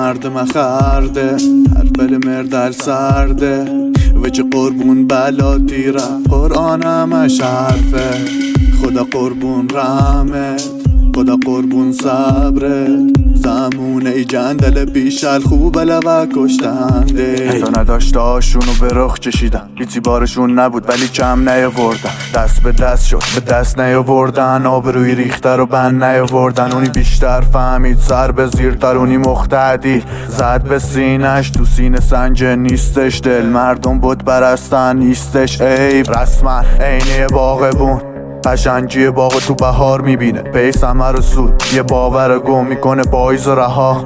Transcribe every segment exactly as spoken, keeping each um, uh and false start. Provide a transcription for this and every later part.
مردم خرده هر بل مردل سرده و چه قربون بلا دیرم قرآنم حرفه خدا قربون رحمت خدا قربون صبرت زمونه ای جندل بیشل خوب لوه کشتنده تا نداشتاشونو به رخ چشیدن هیچی بارشون نبود ولی کم نیاوردن دست به دست شد به دست نیاوردن آبروی ریخته رو بند نیاوردن اونی بیشتر فهمید سر به زیرتر اونی مختدی زد به سینش تو سینه سنجه نیستش دل مردم بود برستن نیستش عیب رسما عینه باغبون قشنگی باغ تو بهار میبینه پی ثمر و سود یه باور گم میکنه پاییز و رها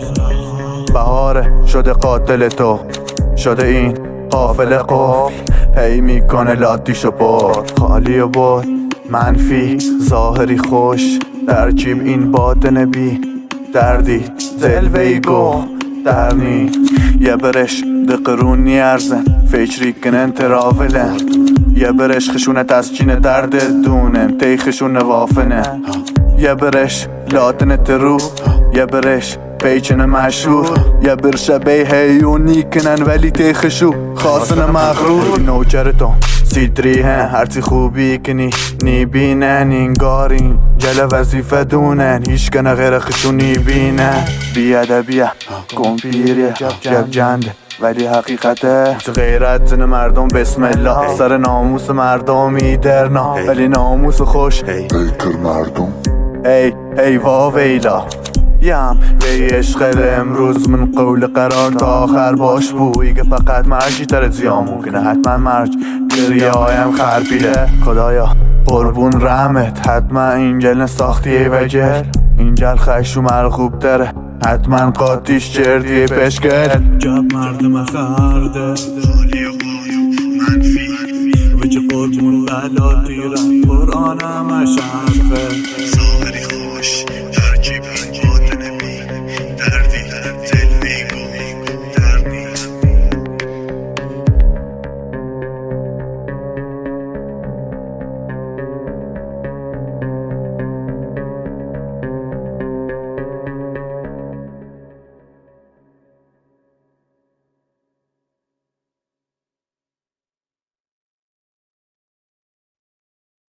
بهاره شده قاتل تو شده این قافل قفل هی میکنه لاتیشو برد خالی و برد منفی ظاهری خوش ترکیب این باطن بی دردی دلوی گو درنی یه برش دقرون نیارزن فکری کنن تراولن یه برش خشونه تسکین درد دونن تی خشونه وافنه یه برش لاتن ترو یه برش پیچن مشهور یه بر شبه هیونی کنن ولی تی خشو خاصن مغرور نوچرتون سیدری هن هرچی خوبی کنی نیبینن اینگارین جل وظیفه دونن هیچ کنه غیر خشو نیبینن بیادبیه کمپیریه جب جنده ولی حقیقته غیرت زن مردم بسم الله سر ناموس مردم ایدرنا ولی ناموس خوش ای کر مردم ای ای وا ویلا یم وی عشق امروز من قول قرار تا آخر باش بویی که فقط مرجی تر زیان ممکنه حتما مرج گریایم خربیده خدایا قربون رحمت حتما اینجل ساختیه و جل اینجل خشو مرغوب داره حتما قاتیش چردیه پشکل جب مردم خرده خالی و منفی و چه قربون بلا دیرم قرآنم شرفه ظاهری خوش